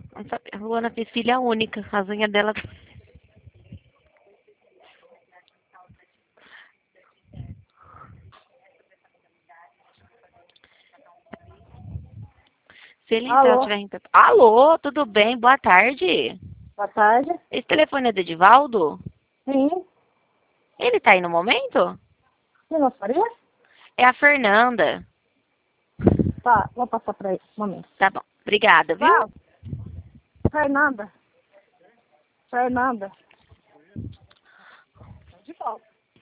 Não sabe, a Luana fez filha única. As unhas dela. Se ele entrar, Alô, tiver. Alô, tudo bem? Boa tarde. boa tarde. Esse telefone é do Edivaldo? Sim, Ele tá aí no momento? sim, não faria? É a Fernanda. Tá, vou passar para ele, um momento. Tá bom. Obrigada, viu? Val, Fernanda, Fernanda. De volta.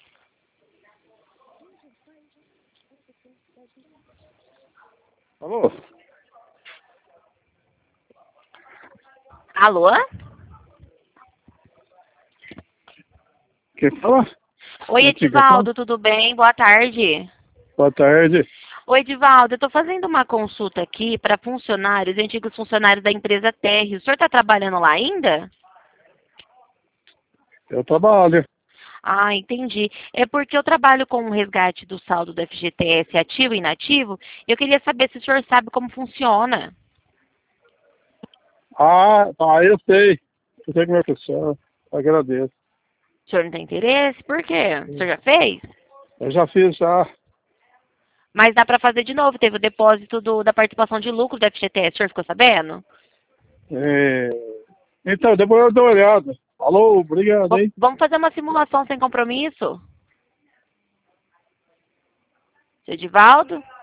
Alô? Alô? Quem fala? Oi, Quem quer falar? Edivaldo, tudo bem? Boa tarde. Boa tarde. Oi, Edivaldo, eu tô fazendo uma consulta aqui para funcionários, antigos funcionários da empresa Terre. O senhor tá trabalhando lá ainda? Eu trabalho. Ah, entendi. É porque eu trabalho com o resgate do saldo do FGTS ativo e inativo. Eu queria saber se o senhor sabe como funciona. Ah, tá, eu sei. Eu sei como é que funciona. Agradeço. O senhor não tem interesse? Por quê? O senhor já fez? Eu já fiz, já. Mas dá para fazer de novo. Teve o depósito da participação de lucro do FGTS. O senhor ficou sabendo? É, então, depois eu dou uma olhada. Alô, obrigado, hein? Vamos fazer uma simulação sem compromisso? Seu Edivaldo?